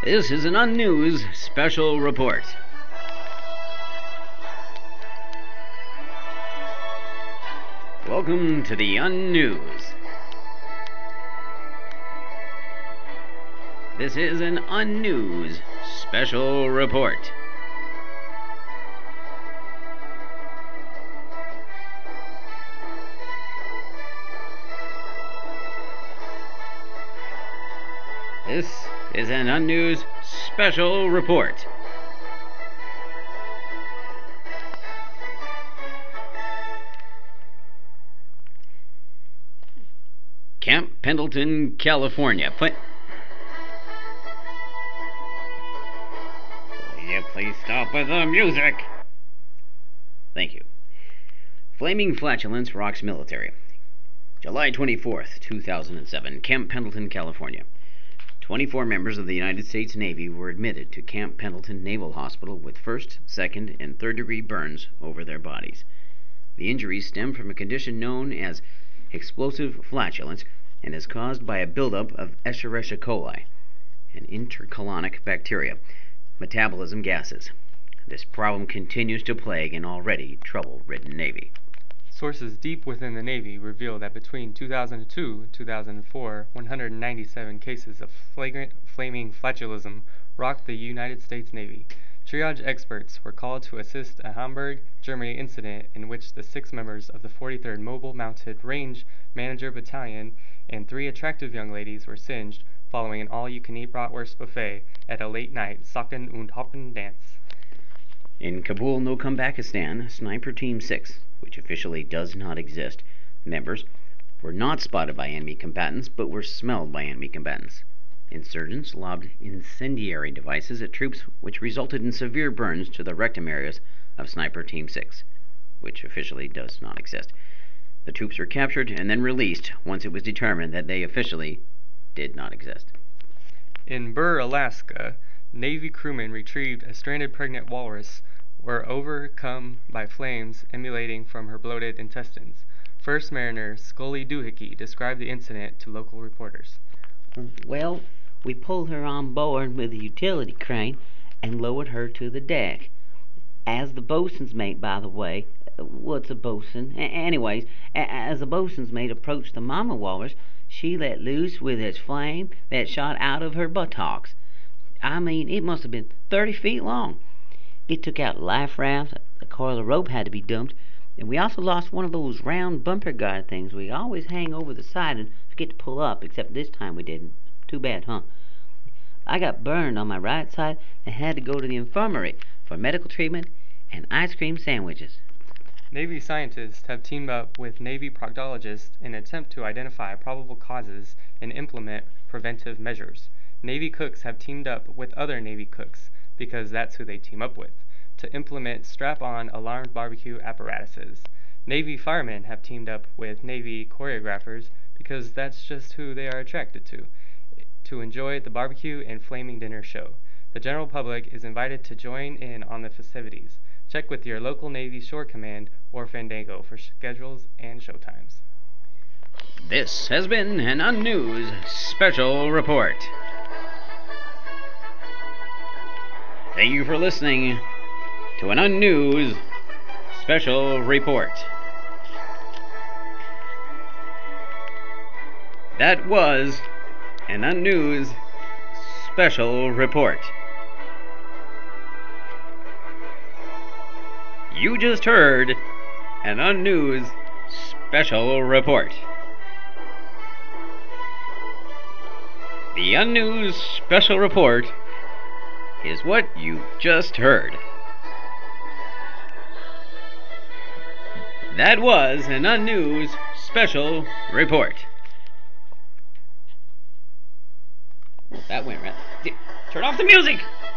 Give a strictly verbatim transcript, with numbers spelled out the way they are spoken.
This is an Unnews special report. Welcome to the Unnews. This is an Unnews special report. This is an Unnews special report. Camp Pendleton, California. Pla- Will you please stop with the music? Thank you. Flaming flatulence rocks military. July twenty-fourth, two thousand seven, Camp Pendleton, California. twenty-four members of the United States Navy were admitted to Camp Pendleton Naval Hospital with first, second, and third degree burns over their bodies. The injuries stem from a condition known as explosive flatulence and is caused by a buildup of Escherichia coli, an intercolonic bacteria, metabolism gases. This problem continues to plague an already trouble-ridden Navy. Sources deep within the Navy reveal that between two thousand two and two thousand four, one hundred ninety-seven cases of flagrant flaming flatulism rocked the United States Navy. Triage experts were called to assist a Hamburg, Germany incident in which the six members of the forty-third Mobile Mounted Range Manager Battalion and three attractive young ladies were singed following an all-you-can-eat bratwurst buffet at a late-night Socken und Hoppen dance. In Kabul, Pakistan, Sniper Team six, which officially does not exist, members were not spotted by enemy combatants but were smelled by enemy combatants. Insurgents lobbed incendiary devices at troops, which resulted in severe burns to the rectum areas of Sniper Team six, which officially does not exist. The troops were captured and then released once it was determined that they officially did not exist. In Burr, Alaska, Navy crewmen retrieved a stranded pregnant walrus were overcome by flames emanating from her bloated intestines. First Mariner Scully Doohickey described the incident to local reporters. Well, we pulled her on board with a utility crane and lowered her to the deck. As the bosun's mate, by the way, what's a bosun? A- anyways, a- as the bosun's mate approached the mama walrus, she let loose with its flame that shot out of her buttocks. I mean, it must have been thirty feet long. It took out life rafts, a coil of rope had to be dumped, and we also lost one of those round bumper guard things we always hang over the side and forget to pull up, except this time we didn't. Too bad, huh? I got burned on my right side and had to go to the infirmary for medical treatment and ice cream sandwiches. Navy scientists have teamed up with Navy proctologists in an attempt to identify probable causes and implement preventive measures. Navy cooks have teamed up with other Navy cooks, because that's who they team up with, to implement strap-on alarmed barbecue apparatuses. Navy firemen have teamed up with Navy choreographers because that's just who they are attracted to, to enjoy the barbecue and flaming dinner show. The general public is invited to join in on the festivities. Check with your local Navy Shore Command or Fandango for schedules and showtimes. This has been an Unnews special report. Thank you for listening to an Unnews special report. That was an Unnews special report. You just heard an Unnews special report. The Unnews special report is what you just heard. That was an Unnews special report. That went right. Turn off the music!